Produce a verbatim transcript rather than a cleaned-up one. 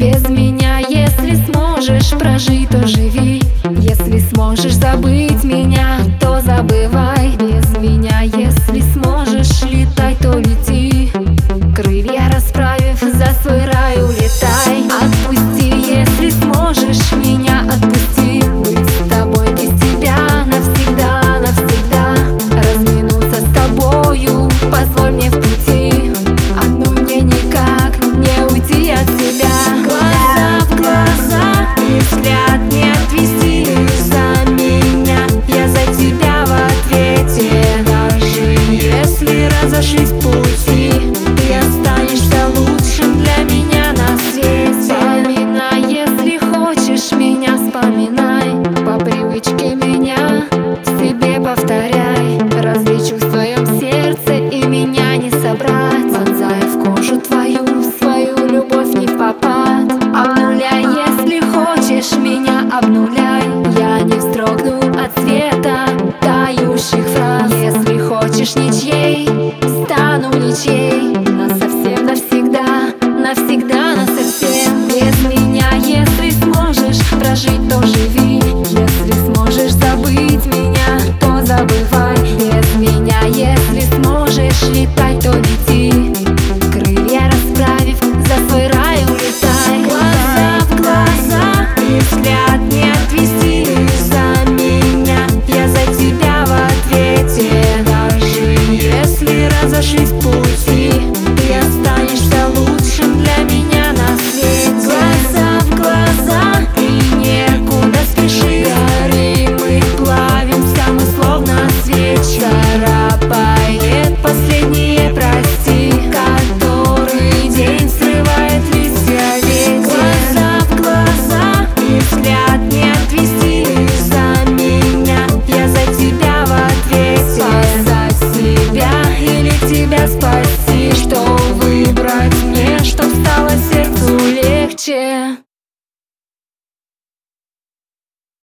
Без меня, если сможешь прожить, то живи. Если сможешь забыть меня, то забывай. Без меня, если сможешь летать, то лети. Крылья расправив, за свой рай улетай. Отпусти, если сможешь меня, отпусти. Быть с тобой без тебя навсегда, навсегда. Разминуться с тобою, позволь мне в пути. Одной мне никак не уйти от тебя. Глаза в глаза и взгляд не отвести. За меня, я за тебя в ответе. Даже если разошлись пути, ты останешься лучшим для меня на свете. Вспоминай, если хочешь меня, вспоминай. По привычке меня себе повторяй. Различу в твоем сердце и меня не собрать. Вонзая в кожу твою, свою любовь не в попад. Обнуляй, если хочешь меня, обнуляй. Я не вздрогну от света тающих фраз. Если хочешь ничьей, стану ничьей. Насовсем, навсегда, навсегда, насовсем. Без меня, если сможешь прожить, то живи. Если сможешь забыть меня, то забывай. Без меня, если сможешь летать, то лети. Крылья расправив, за свой рай улетай. Глаза в глаза и взгляд не отвести. За меня, я за тебя в ответе. Даже если разошлись пути, ты останешься лучшим для меня на свете. Глаза в глаза и некуда спешить. Горим и плавимся мы словно свечи. Царапает последний